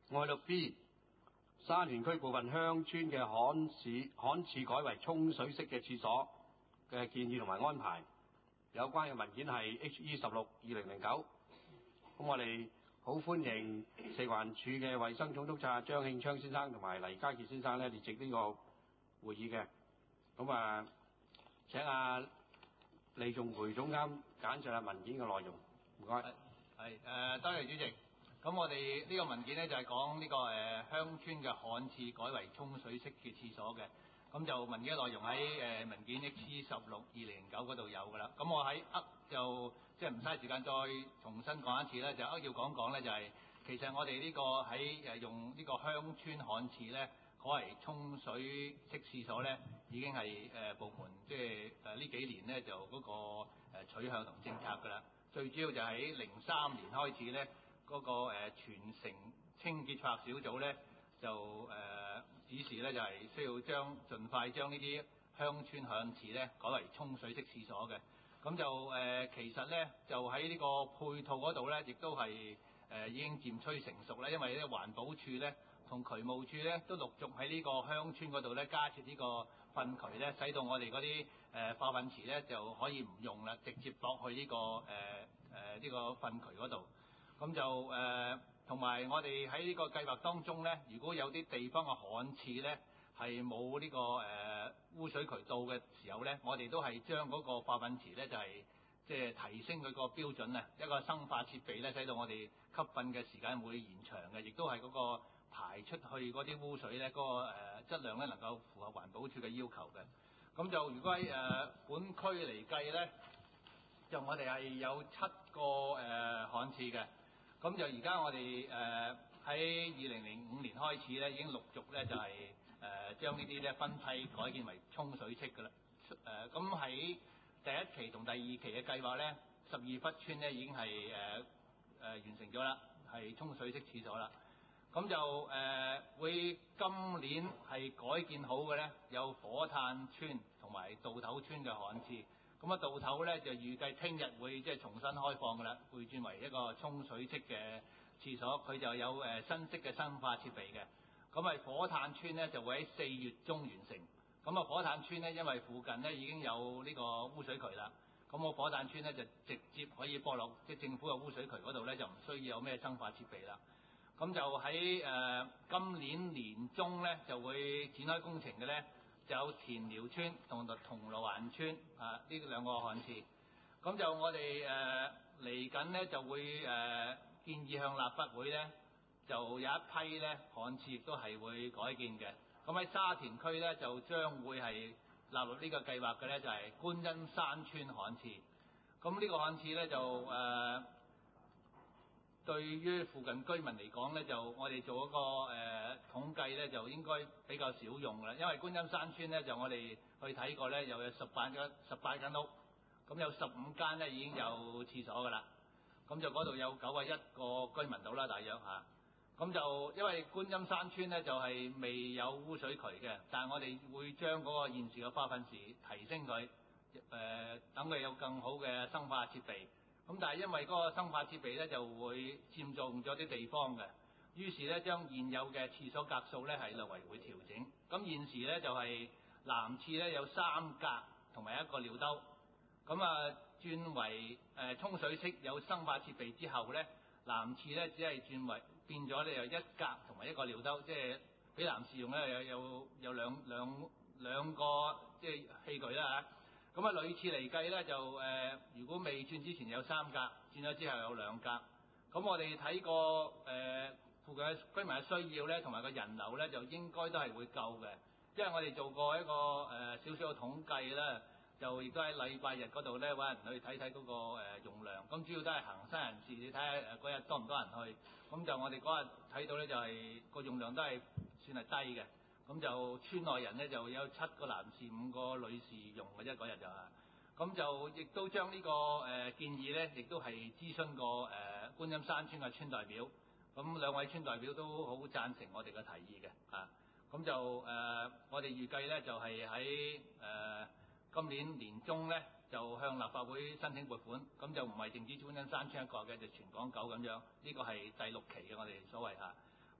愛綠 B， 沙田區部分鄉村嘅旱廁改為沖水式嘅廁所嘅建議同埋安排。有關嘅文件係 HE16/2009。咁我哋好歡迎食環署嘅衛生總督察張慶昌先生同埋黎家傑先生咧列席呢個會議嘅。咁請李仲培總監簡述下文件嘅內容。唔該。 多謝主席。咁我哋呢個文件呢，就係講呢個鄉村嘅旱廁改為沖水式嘅廁所嘅。咁就文件嘅內容喺文件 HE16/2009 嗰度有㗎啦。咁我喺就即係唔嘥時間再重新講一次啦。就要講呢，就係其實我哋呢個喺用呢個鄉村旱廁呢，改為沖水式廁所呢，已經係部門即係呢幾年呢，就嗰個取向同政策㗎啦。最主要就喺03年開始呢，嗰個全城清潔策小組呢，就指示呢，就係需要盡快將呢啲鄉村旱廁呢改為沖水式廁所嘅。咁就其實呢，就喺呢個配套嗰度呢，亦都係已經漸趨成熟啦。因為呢環保署呢同渠務署呢都陸續喺呢個鄉村嗰度呢加設呢個糞渠呢，使到我哋嗰啲化糞池呢就可以唔用啦，直接駁去呢個糞渠嗰度。咁就同埋我哋喺呢個計劃當中呢，如果有啲地方嘅旱廁呢係冇呢個污水渠道嘅時候呢，我哋都係將嗰個化糞池呢就係即係提升佢個標準啊，一個生化設備呢，使到我哋吸糞嘅時間會延長嘅，亦都係嗰個排出去嗰啲污水呢，嗰個質量呢能夠符合環保署嘅要求嘅。咁就如果喺本區嚟計呢，就我哋係有7個旱廁嘅。咁就而家我哋喺2005年開始咧，已經陸續咧就係將呢啲咧分批改建為沖水式㗎啦。咁喺第1期同第2期嘅計劃咧，12忽村咧已經係完成咗啦，係沖水式廁所啦。咁就會今年係改建好嘅咧，有火炭村同埋道頭村嘅旱廁。咁道頭咧就預計聽日會即係重新開放㗎啦，會轉為一個沖水式嘅廁所，佢就有新式嘅生化設備嘅。咁火炭村咧就會喺4月中完成。咁火炭村咧因為附近咧已經有呢個污水渠啦，咁火炭村咧就直接可以駁落即係政府嘅污水渠嗰度咧，就唔需要有咩生化設備啦。咁就喺今年年中咧就會展開工程嘅咧。就有田寮村同銅鑼灣村呢2個旱廁。咁就我哋嚟緊呢就會建議向立法會呢，就有一批呢旱廁亦都係會改建嘅。咁喺沙田區呢，就將會係納入呢個計劃嘅呢，就係觀音山村旱廁。咁呢個旱廁呢，就對於附近居民嚟講呢，就我哋做一個統計呢，就應該比較少用啦。因為觀音山村呢，就我哋去睇過呢，又有18間屋，咁有15間呢已經有廁所㗎啦。咁就嗰度有91個居民到啦，大約嚇。咁就因為觀音山村呢，就係未有污水渠嘅，但係我哋會將嗰個現時嘅化糞池提升佢，等佢有更好嘅生化設備。咁但係因為嗰個生化設備咧就會佔用咗啲地方嘅，於是咧將現有嘅廁所格數咧係略為會調整。咁現時咧就係男廁咧有3格同埋1個尿兜，咁轉為沖水式有生化設備之後咧，男廁咧只係變咗咧有1格同埋1個尿兜，即係俾男士用咧有兩個即係器具啦嚇。咁女廁嚟計咧就如果未轉之前有3格，轉咗之後有2格。咁我哋睇過附近嘅居民嘅需要咧，同埋個人流咧，就應該都係會夠嘅。因為我哋做過一個少少嘅統計啦，就亦都喺禮拜日嗰度咧揾人去睇睇嗰個用量。咁主要都係行山人士，你睇下嗰日多唔多人去。咁就我哋嗰日睇到咧就係個用量都係算係低嘅。咁就村內人咧就有7個男士5個女士用嘅啫，嗰日就咁就亦都將呢個建議咧，亦都係諮詢過觀音山村嘅村代表。咁2位村代表都好贊成我哋嘅提議嘅咁就我哋預計咧就係喺今年年中咧就向立法會申請撥款，咁就唔係淨止觀音山村一個嘅，就全港9咁樣。呢個係第6期嘅我哋所謂咁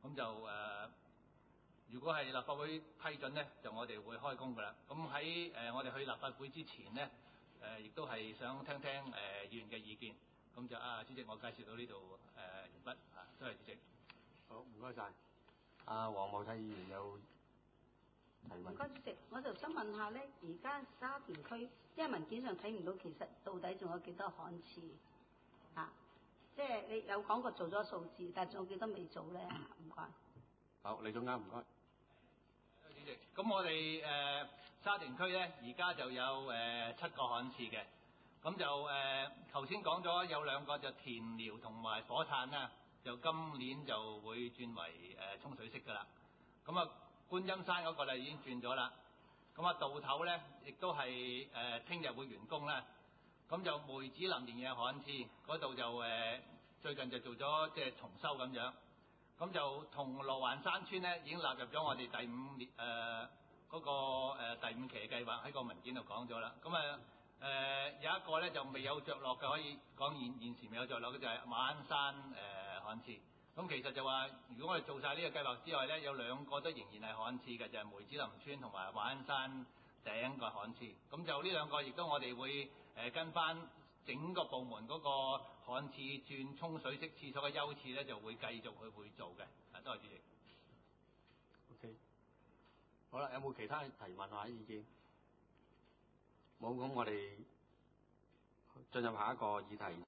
咁就如果係立法會批准咧，就我哋會開工㗎啦。咁喺我哋去立法會之前咧，亦都係想聽聽議員嘅意見。咁就主席，我介紹到呢度完畢啊，多謝主席。 好，唔該晒。阿黃茂泰議員有提問。 唔該主席，我就想問下咧，而家沙田區，因為文件上睇唔到，其實到底仲有幾多旱廁啊？即係你有講過做咗數字，但係仲有幾多未做咧？唔該。 好，李總監唔該。 主席，咁我哋沙田區咧，而家就有7個旱廁嘅，咁就頭先講咗有2個就田寮同埋火炭啦，就今年就會轉為沖水式㗎啦。咁啊，觀音山嗰個咧已經轉咗啦。咁啊，道頭咧亦都係聽日會完工啦。咁就梅子林連嘅旱廁嗰度就最近就做咗即係重修咁樣。咁就銅鑼灣山村咧已經納入咗我哋第5期嘅計劃，喺個文件度講咗啦。咁有一個咧就未有着落嘅，可以講現時未有着落嘅就係馬鞍山旱廁。咁其實就話，如果我哋做晒呢個計劃之外咧，有2個都仍然係旱廁嘅，就係梅子林村同埋馬鞍山頂個旱廁。咁就呢2個亦都我哋會跟翻整個部門嗰個旱廁轉沖水式廁所嘅優次咧，就會繼續會做嘅。多謝主席。 OK。好啦，有冇其他提問或者意見？冇，咁我哋進入下一個議題。